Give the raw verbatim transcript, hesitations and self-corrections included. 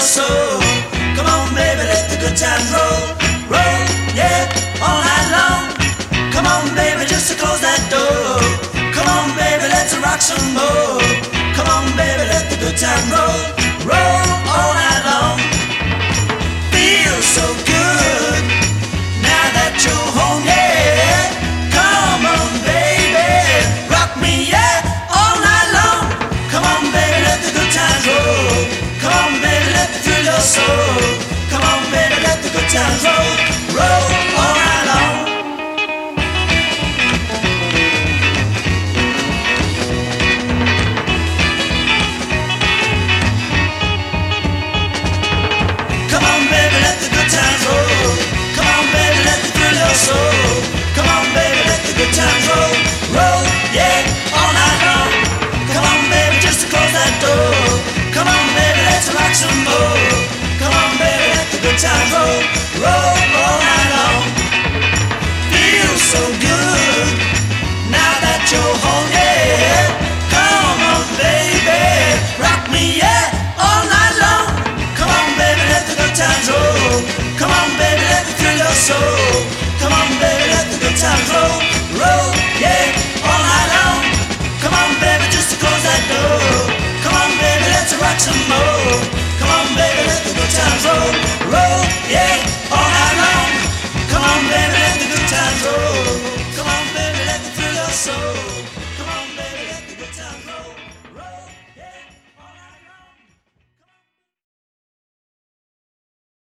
soul. Come on, baby, let the good times roll. Roll, yeah, all night long. Come on, baby, just to close that door. Come on, baby, let's rock some more. Come on, baby, let the good time roll. Roll all night long. Feels so good now that you're home, yeah. Come on, baby, rock me, yeah, all night long. Come on, baby, let the good times roll. Come on, baby, let me thrill your soul. Come on, baby, let the good times roll. Roll all night long.